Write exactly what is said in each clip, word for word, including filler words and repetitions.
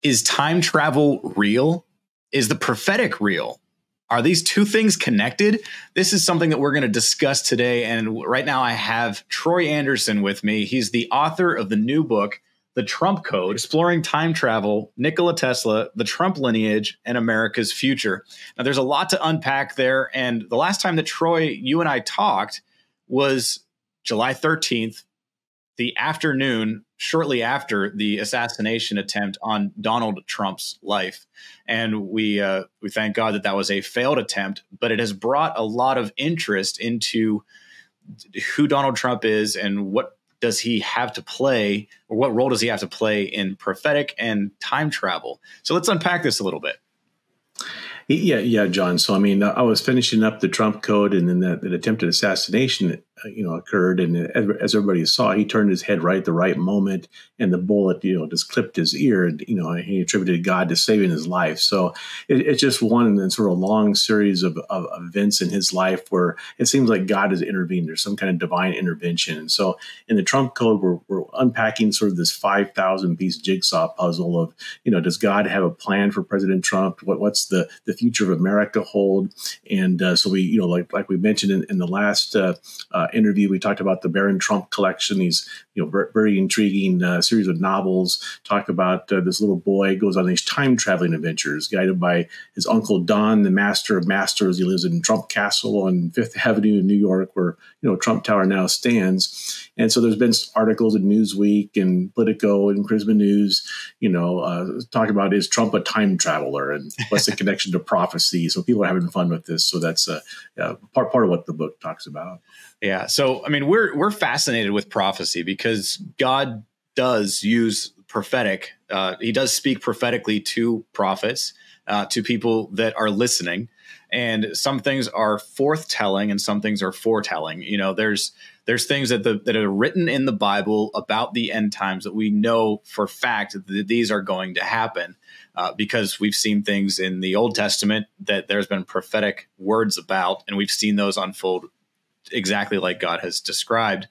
Is time travel real? Is the prophetic real? Are these two things connected? This is something that we're going to discuss today. And right now I have Troy Anderson with me. He's the author of the new book, The Trump Code, Exploring Time Travel, Nikola Tesla, the Trump Lineage, and America's Future. Now, there's a lot to unpack there. And the last time that Troy, you and I talked was July thirteenth, the afternoon shortly after the assassination attempt on Donald Trump's life. And we uh, we thank God that that was a failed attempt, but it has brought a lot of interest into who Donald Trump is and what does he have to play, or what role does he have to play in prophetic and time travel. So let's unpack this a little bit. Yeah, yeah, John. So, I mean, I was finishing up the Trump Code, and then that, that attempted assassination, you know, occurred. And as everybody saw, he turned his head right at the right moment, and the bullet, you know, just clipped his ear. And, you know, he attributed God to saving his life. So it, it's just one and sort of a long series of, of events in his life where it seems like God has intervened. There's some kind of divine intervention. And so in the Trump Code, we're, we're unpacking sort of this five thousand piece jigsaw puzzle of, you know, does God have a plan for President Trump? What, what's the, the future of America hold? And uh, so we, you know, like like we mentioned in, in the last uh, uh, interview, we talked about the Baron Trump collection, these, you know, very intriguing uh, series of novels, talk about uh, this little boy goes on these time traveling adventures guided by his uncle Don, the master of masters. He lives in Trump Castle on Fifth Avenue in New York, where, you know, Trump Tower now stands. And so there's been articles in Newsweek and Politico and Charisma News, you know, uh, talking about, is Trump a time traveler and what's the connection to prophecy? So people are having fun with this. So that's uh, uh, part part of what the book talks about. Yeah. So, I mean, we're we're fascinated with prophecy because God does use prophetic. Uh, he does speak prophetically to prophets, uh, to people that are listening. And some things are forthtelling and some things are foretelling. You know, there's there's things that the, that are written in the Bible about the end times that we know for fact that these are going to happen uh, because we've seen things in the Old Testament that there's been prophetic words about, and we've seen those unfold exactly like God has described.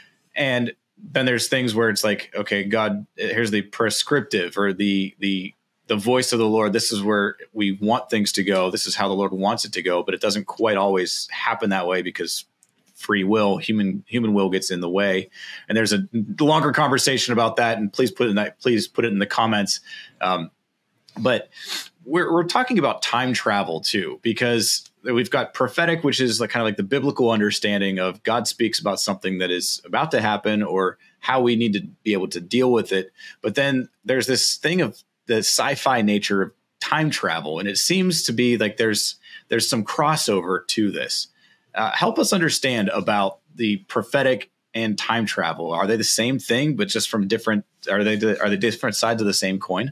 And then there's things where it's like, okay, God, here's the prescriptive or the the the voice of the Lord. This is where we want things to go. This is how the Lord wants it to go, but it doesn't quite always happen that way because free will, human human will gets in the way. And there's a longer conversation about that. And please put it in that, please put it in the comments. Um, but we're we're talking about time travel too, because we've got prophetic, which is like kind of like the biblical understanding of God speaks about something that is about to happen or how we need to be able to deal with it. But then there's this thing of the sci-fi nature of time travel. And it seems to be like there's there's some crossover to this. Uh, help us understand about the prophetic and time travel. Are they the same thing, but just from different, are they, are they different sides of the same coin?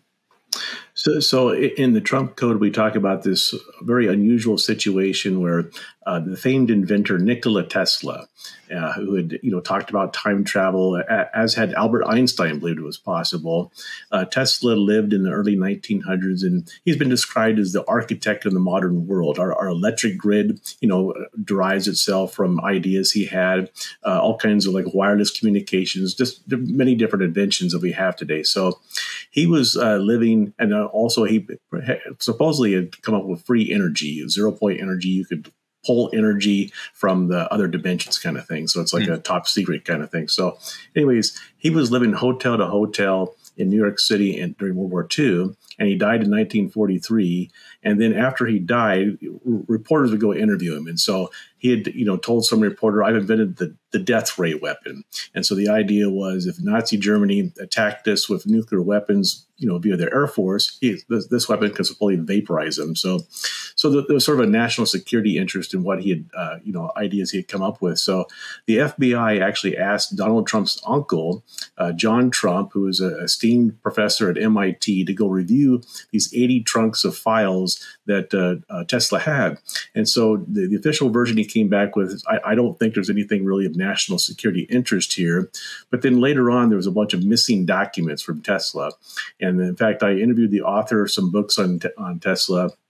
So, so in the Trump Code, we talk about this very unusual situation where uh, the famed inventor Nikola Tesla, uh, who had you know talked about time travel, as had Albert Einstein believed it was possible. Uh, Tesla lived in the early nineteen hundreds, and he's been described as the architect of the modern world. Our, our electric grid, you know, derives itself from ideas he had, uh, all kinds of like wireless communications, just many different inventions that we have today. So he was uh, living, and uh, also he supposedly had come up with free energy, zero point energy. You could pull energy from the other dimensions kind of thing. So it's like mm. a top secret kind of thing. So anyways, he was living hotel to hotel in New York City in, during World War Two, and he died in nineteen forty-three. And then after he died, reporters would go interview him. And so he had, you know, told some reporter, I've invented the, the death ray weapon. And so the idea was if Nazi Germany attacked us with nuclear weapons, you know, via their Air Force, he, this, this weapon could supposedly vaporize them. So so there was sort of a national security interest in what he had, uh, you know, ideas he had come up with. So the F B I actually asked Donald Trump's uncle, uh, John Trump, who was an esteemed professor at M I T, to go review these eighty trunks of files that uh, uh, Tesla had. And so the, the official version he came back with is, I, I don't think there's anything really of national security interest here. But then later on, there was a bunch of missing documents from Tesla. And in fact, I interviewed the author of some books on, on Tesla.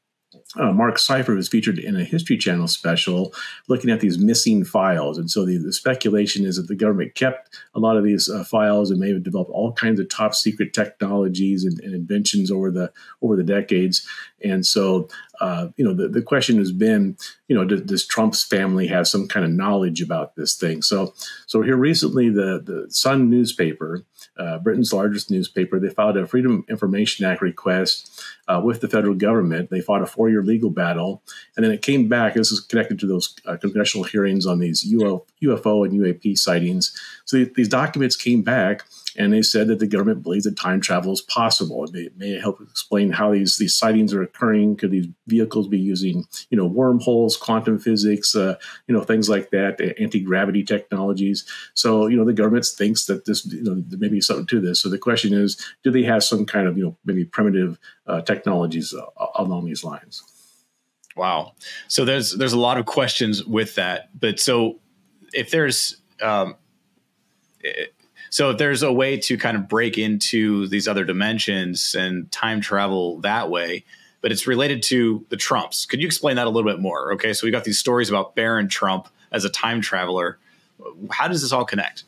uh, Mark Cypher was featured in a History Channel special looking at these missing files. And so the, the speculation is that the government kept a lot of these uh, files and may have developed all kinds of top secret technologies and, and inventions over the over the decades. And so, uh, you know, the, the question has been, you know, does, does Trump's family have some kind of knowledge about this thing? So, so here recently, the, the Sun newspaper, uh, Britain's largest newspaper, they filed a Freedom of Information Act request uh, with the federal government. They fought a four-year legal battle, and then it came back. This is connected to those uh, congressional hearings on these U F O and U A P sightings. So these documents came back, and they said that the government believes that time travel is possible. It may, it may help explain how these, these sightings are occurring. Could these vehicles be using, you know, wormholes, quantum physics, uh, you know, things like that, anti-gravity technologies. So, you know, the government thinks that this, you know, there may be something to this. So the question is, do they have some kind of, you know, maybe primitive uh, technologies uh, along these lines? Wow. So there's there's a lot of questions with that. But so if there's um, it, So if there's a way to kind of break into these other dimensions and time travel that way, but it's related to the Trumps, could you explain that a little bit more? Okay, so we got these stories about Barron Trump as a time traveler. How does this all connect?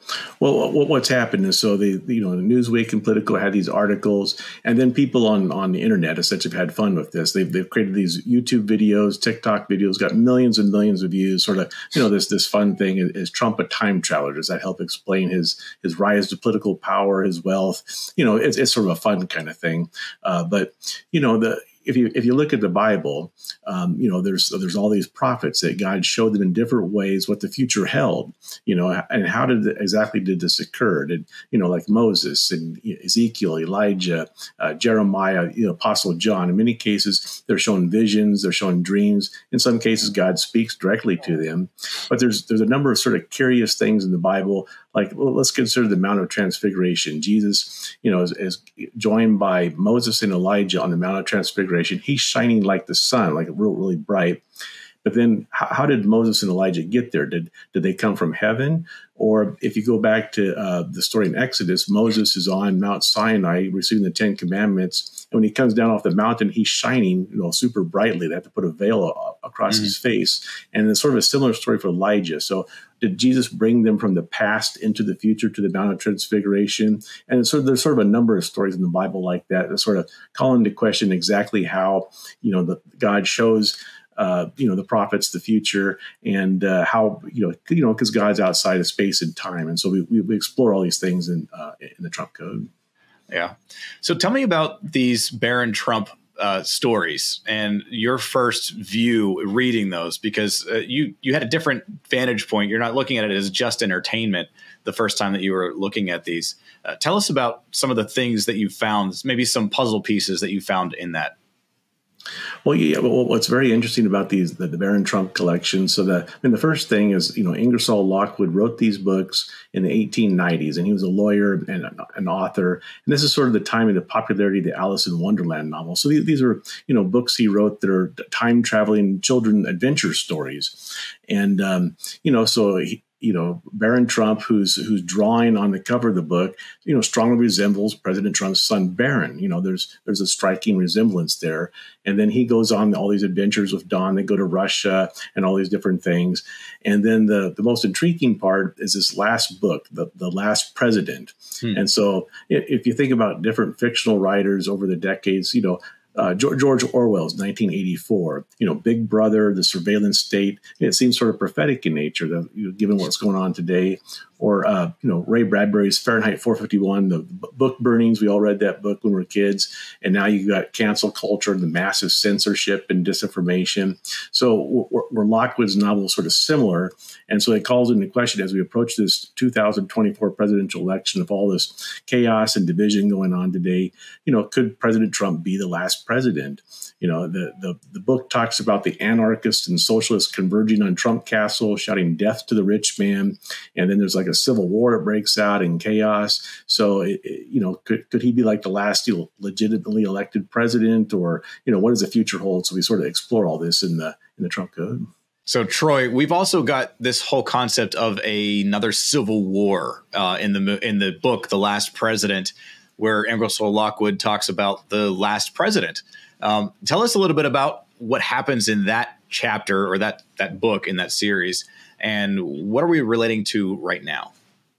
Well, what's happened is, so the you know Newsweek and Politico had these articles, and then people on, on the internet essentially have had fun with this. They've they've created these YouTube videos, TikTok videos, got millions and millions of views. Sort of, you know, this this fun thing is, is Trump a time traveler? Does that help explain his his rise to political power, his wealth? You know, it's it's sort of a fun kind of thing. Uh, but you know the. If you if you look at the Bible, um, you know, there's there's all these prophets that God showed them in different ways what the future held, you know, and how did exactly did this occur? Did, you know, like Moses and Ezekiel, Elijah, uh, Jeremiah, you know, Apostle John. In many cases, they're shown visions, they're shown dreams. In some cases, God speaks directly to them. But there's there's a number of sort of curious things in the Bible. Like, well, let's consider the Mount of Transfiguration. Jesus, you know, is, is joined by Moses and Elijah on the Mount of Transfiguration. He's shining like the sun, like real, really bright. But then how, how did Moses and Elijah get there? Did did they come from heaven? Or if you go back to uh, the story in Exodus, Moses is on Mount Sinai receiving the Ten Commandments. And when he comes down off the mountain, he's shining, you know, super brightly. They have to put a veil across mm-hmm. his face. And it's sort of a similar story for Elijah. So did Jesus bring them from the past into the future to the Mount of Transfiguration? And so there's sort of a number of stories in the Bible like that that sort of call into question exactly how, you know, the, God shows Uh, you know, the prophets, the future, and uh, how, you know, you know, because God's outside of space and time. And so we, we explore all these things in, uh, in the Trump Code. Yeah. So tell me about these Barron Trump uh, stories and your first view reading those, because uh, you, you had a different vantage point. You're not looking at it as just entertainment the first time that you were looking at these. Uh, tell us about some of the things that you found, maybe some puzzle pieces that you found in that. Well, yeah. Well, what's very interesting about these the, the Barron Trump collection. So the I mean, the first thing is, you know, Ingersoll Lockwood wrote these books in the eighteen nineties, and he was a lawyer and an author. And this is sort of the time of the popularity of the Alice in Wonderland novel. So these, these are, you know, books he wrote that are time traveling children adventure stories, and um, you know, so he. You know, Barron Trump, who's who's drawing on the cover of the book, you know, strongly resembles President Trump's son Barron. You know, there's there's a striking resemblance there. And then he goes on all these adventures with Don. They go to Russia and all these different things. And then the, the most intriguing part is this last book, The, the Last President. Hmm. And so if you think about different fictional writers over the decades, you know, Uh, George Orwell's nineteen eighty-four, you know, Big Brother, the surveillance state. It seems sort of prophetic in nature, that, you know, given what's going on today. Or, uh, you know, Ray Bradbury's Fahrenheit four fifty-one, the b- book burnings. We all read that book when we were kids. And now you've got cancel culture, the massive censorship and disinformation. So where, where Lockwood's novel is sort of similar. And so it calls into question, as we approach this two thousand twenty-four presidential election, of all this chaos and division going on today, you know, could President Trump be the last president? You know, the, the, the book talks about the anarchists and socialists converging on Trump Castle, shouting death to the rich man. And then there's like a civil war that breaks out in chaos. So, it, it, you know, could, could he be like the last, you know, legitimately elected president? Or, you know, what does the future hold? So we sort of explore all this in the in the Trump Code. So, Troy, we've also got this whole concept of a, another civil war uh, in the in the book, The Last President, where Ingersoll Lockwood talks about the last president. Um, tell us a little bit about what happens in that chapter or that that book in that series, and what are we relating to right now?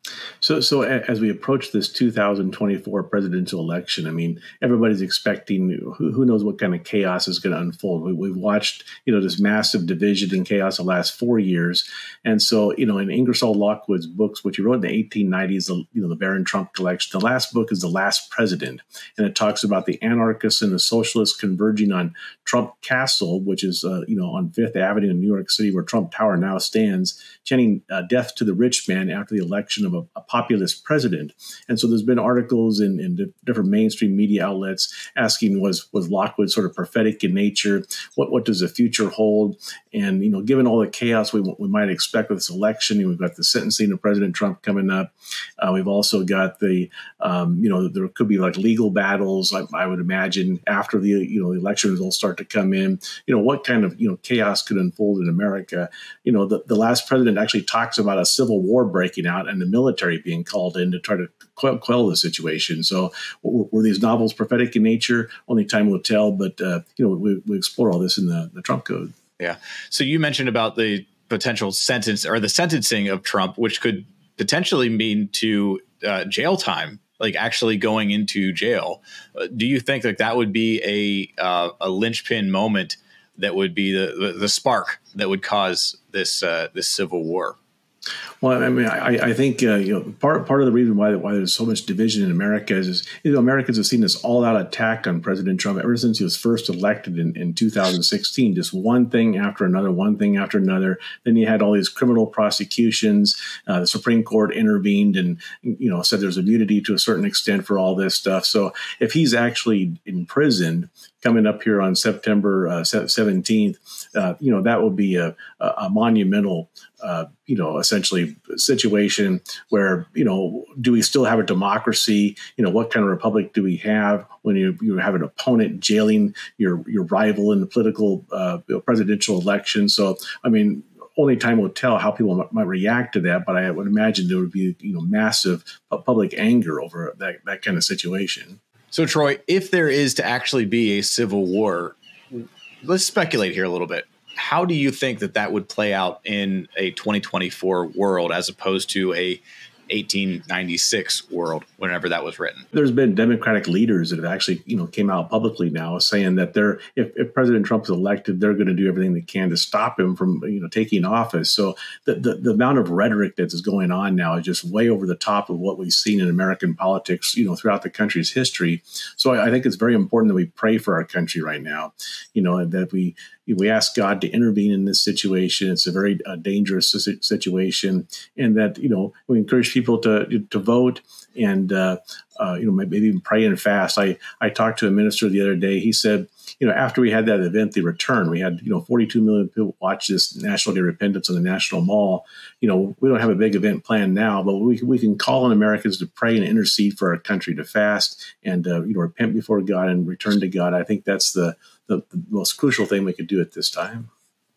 So, so as we approach this two thousand twenty-four presidential election, I mean, everybody's expecting who, who knows what kind of chaos is going to unfold. We, we've watched, you know, this massive division and chaos the last four years, and so, you know, in Ingersoll Lockwood's books, which he wrote in the eighteen nineties, the, you know, the Barron Trump collection, the last book is The Last President, and it talks about the anarchists and the socialists converging on Trump Castle, which is, uh, you know, on Fifth Avenue in New York City, where Trump Tower now stands, chanting uh, death to the rich man after the election of a, a populist president. And so there's been articles in, in different mainstream media outlets asking, was was Lockwood sort of prophetic in nature? What what does the future hold? And, you know, given all the chaos we, we might expect with this election, we've got the sentencing of President Trump coming up. Uh, we've also got the, um, you know, there could be like legal battles, I, I would imagine, after the, you know, the election results start to come in. You know, what kind of, you know, chaos could unfold in America? You know, the, the last president actually talks about a civil war breaking out and the military being called in to try to quell, quell the situation. So were, were these novels prophetic in nature? Only time will tell. But, uh, you know, we, we explore all this in the, the Trump Code. Yeah. So you mentioned about the potential sentence or the sentencing of Trump, which could potentially mean to uh, jail time, like actually going into jail. Uh, do you think that that would be a uh, a linchpin moment that would be the, the, the spark that would cause this uh, this civil war? Well, I mean, I, I think uh, you know part part of the reason why why there's so much division in America is, is you know Americans have seen this all out attack on President Trump ever since he was first elected in, in two thousand sixteen. Just one thing after another, one thing after another. Then you had all these criminal prosecutions. Uh, the Supreme Court intervened and you know said there's immunity to a certain extent for all this stuff. So if he's actually imprisoned coming up here on September uh, seventeenth, uh, you know that will be a, a monumental, uh, you know, essentially situation where, you know, do we still have a democracy? You know, what kind of republic do we have when you, you have an opponent jailing your your rival in the political uh, presidential election? So, I mean, only time will tell how people might, might react to that. But I would imagine there would be, you know, massive public anger over that, that kind of situation. So, Troy, if there is to actually be a civil war, let's speculate here a little bit. How do you think that that would play out in a twenty twenty-four world as opposed to a eighteen ninety-six world, whenever that was written? There's been Democratic leaders that have actually, you know, came out publicly now saying that they're, if, if President Trump is elected, they're going to do everything they can to stop him from, you know, taking office. So the, the, the amount of rhetoric that is going on now is just way over the top of what we've seen in American politics, you know, throughout the country's history. So I, I think it's very important that we pray for our country right now, you know, and that we, we ask God to intervene in this situation. It's a very uh, dangerous situation, and that, you know, we encourage people to to vote and uh, uh, you know maybe even pray and fast. I I talked to a minister the other day. He said, you know, after we had that event, the return, we had, you know, forty-two million people watch this National Day of Repentance on the National Mall. You know, we don't have a big event planned now, but we we can call on Americans to pray and intercede for our country, to fast and uh, you know repent before God and return to God. I think that's the The, the most crucial thing we could do at this time.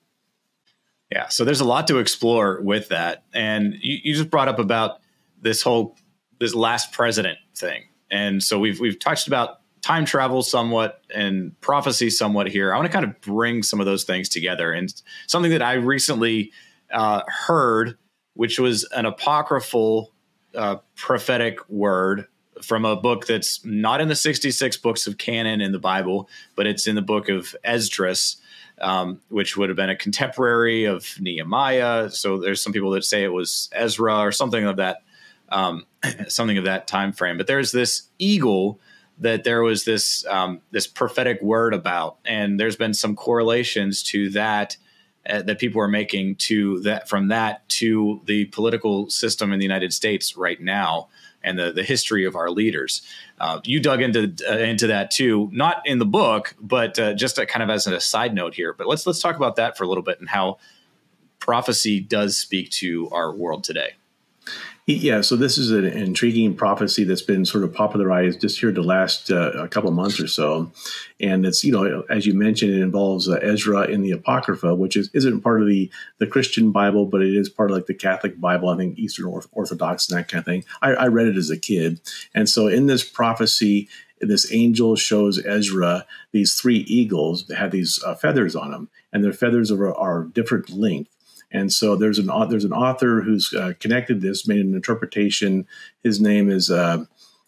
Yeah. So there's a lot to explore with that. And you, you just brought up about this whole, this last president thing. And so we've, we've touched about time travel somewhat and prophecy somewhat here. I want to kind of bring some of those things together. And something that I recently uh, heard, which was an apocryphal uh, prophetic word from a book that's not in the sixty-six books of canon in the Bible, but it's in the book of Esdras, um, which would have been a contemporary of Nehemiah. So there's some people that say it was Ezra or something of that, um, something of that time frame. But there's this eagle that there was this um, this prophetic word about, and there's been some correlations to that uh, that people are making to that from that to the political system in the United States right now, and the, the history of our leaders. Uh, you dug into uh, into that too, not in the book, but uh, just a, kind of as a side note here. But let's let's talk about that for a little bit and how prophecy does speak to our world today. Yeah, so this is an intriguing prophecy that's been sort of popularized just here the last uh, a couple of months or so. And it's, you know, as you mentioned, it involves uh, Ezra in the Apocrypha, which is, isn't part of the, the Christian Bible, but it is part of like the Catholic Bible, I think Eastern Orthodox and that kind of thing. I, I read it as a kid. And so in this prophecy, this angel shows Ezra these three eagles that have these uh, feathers on them, and their feathers are, are different length. And so there's an there's an author who's uh, connected this, made an interpretation. His name is uh,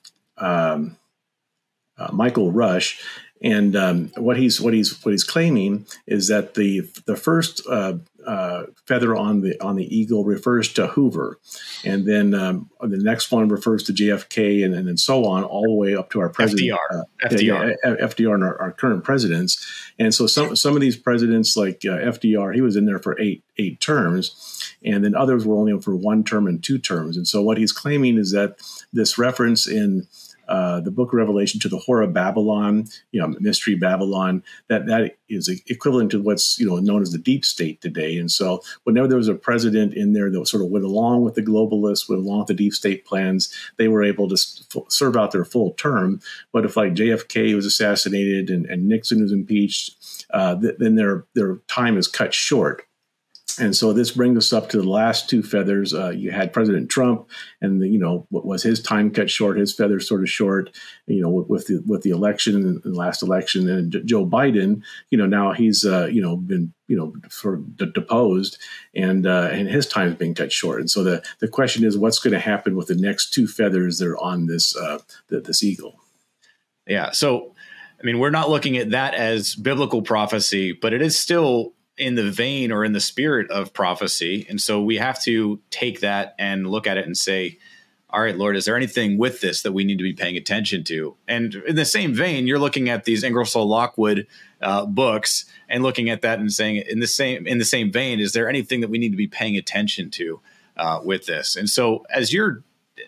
um, uh, Michael Rush, and um, what he's what he's what he's claiming is that the the first uh, uh, feather on the on the eagle refers to Hoover, and then um, the next one refers to J F K, and, and then so on, all the way up to our president, F D R, uh, F D R, yeah, F D R, and our, our current presidents. And so some some of these presidents, like uh, F D R, he was in there for eight eight terms, and then others were only for one term and two terms. And so what he's claiming is that this reference in Uh, the book of Revelation to the Whore of Babylon, you know, Mystery Babylon, that that is equivalent to what's, you know, known as the deep state today. And so whenever there was a president in there that sort of went along with the globalists, went along with the deep state plans, they were able to serve out their full term. But if like J F K was assassinated and, and Nixon was impeached, uh, th- then their their time is cut short. And so this brings us up to the last two feathers. Uh, you had President Trump, and the, you know, what was his time cut short, his feathers sort of short. You know, with, with the with the election, the last election, and Joe Biden, you know, now he's uh, you know been you know sort of de- deposed, and uh, and his time is being cut short. And so the the question is, what's going to happen with the next two feathers that are on this uh, the, this eagle? Yeah. So, I mean, we're not looking at that as biblical prophecy, but it is still in the vein or in the spirit of prophecy. And so we have to take that and look at it and say, all right, Lord, is there anything with this that we need to be paying attention to? And in the same vein, you're looking at these Ingersoll Lockwood uh, books and looking at that and saying, in the same in the same vein, is there anything that we need to be paying attention to uh, with this? And so as you're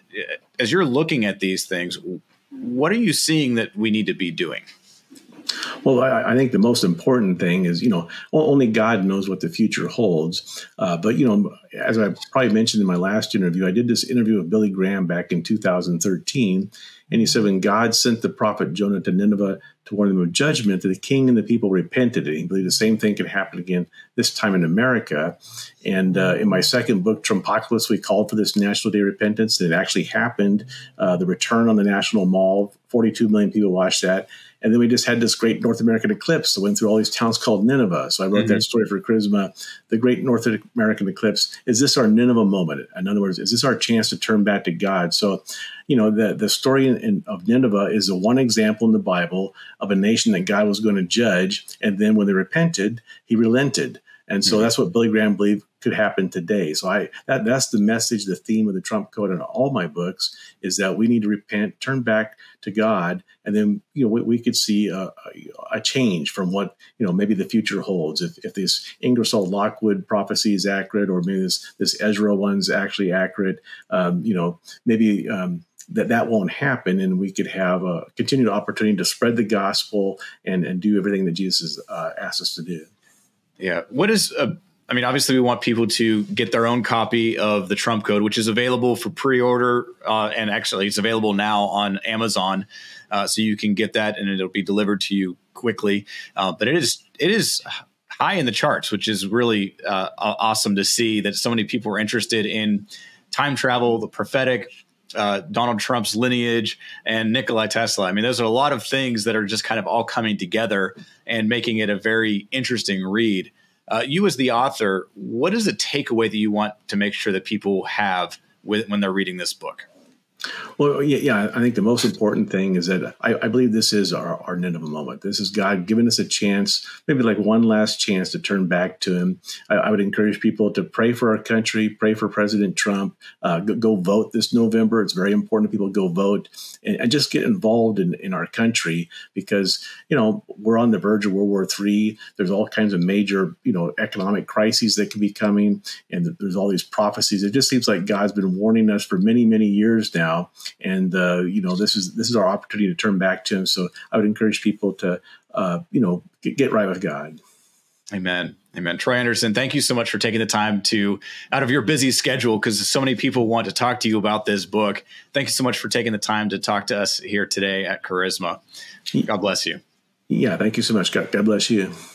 as you're looking at these things, what are you seeing that we need to be doing? Well, I, I think the most important thing is, you know, only God knows what the future holds. Uh, but, you know, as I probably mentioned in my last interview, I did this interview with Billy Graham back in two thousand thirteen. And he said, when God sent the prophet Jonah to Nineveh to warn them of judgment, that the king and the people repented. And he believed the same thing could happen again this time in America. And uh, in my second book, Trumpocalypse, we called for this National Day of Repentance. And it actually happened. Uh, the return on the National Mall, forty-two million people watched that. And then we just had this great North American eclipse that went through all these towns called Nineveh. So I wrote mm-hmm. that story for Charisma, the great North American eclipse. Is this our Nineveh moment? In other words, is this our chance to turn back to God? So, you know, the, the story in, in, of Nineveh is the one example in the Bible of a nation that God was going to judge. And then when they repented, he relented. And so mm-hmm. that's what Billy Graham believed could happen today. So I that that's the message, the theme of the Trump Code in all my books is that we need to repent, turn back to God, and then you know we, we could see a, a change from what you know maybe the future holds. If if this Ingersoll Lockwood prophecy is accurate, or maybe this this Ezra one's actually accurate, um, you know maybe. Um, that that won't happen, and we could have a continued opportunity to spread the gospel and, and do everything that Jesus uh, asked us to do. Yeah. What is, uh, I mean, obviously we want people to get their own copy of the Trump Code, which is available for pre-order. Uh, and actually it's available now on Amazon. Uh, so you can get that and it'll be delivered to you quickly. Uh, but it is, it is high in the charts, which is really uh, awesome to see that so many people are interested in time travel, the prophetic, Uh, Donald Trump's lineage, and Nikola Tesla. I mean, those are a lot of things that are just kind of all coming together and making it a very interesting read. Uh, you as the author, what is the takeaway that you want to make sure that people have with, when they're reading this book? Well, yeah, yeah, I think the most important thing is that I, I believe this is our, our Nineveh moment. This is God giving us a chance, maybe like one last chance to turn back to him. I, I would encourage people to pray for our country, pray for President Trump, uh, go, go vote this November. It's very important that people go vote and, and just get involved in, in our country because, you know, we're on the verge of World War Three. There's all kinds of major, you know, economic crises that could be coming. And there's all these prophecies. It just seems like God's been warning us for many, many years now. And, uh, you know, this is this is our opportunity to turn back to him. So I would encourage people to, uh, you know, get, get right with God. Amen. Amen. Troy Anderson, thank you so much for taking the time to, out of your busy schedule, because so many people want to talk to you about this book. Thank you so much for taking the time to talk to us here today at Charisma. God bless you. Yeah, thank you so much. God, God bless you.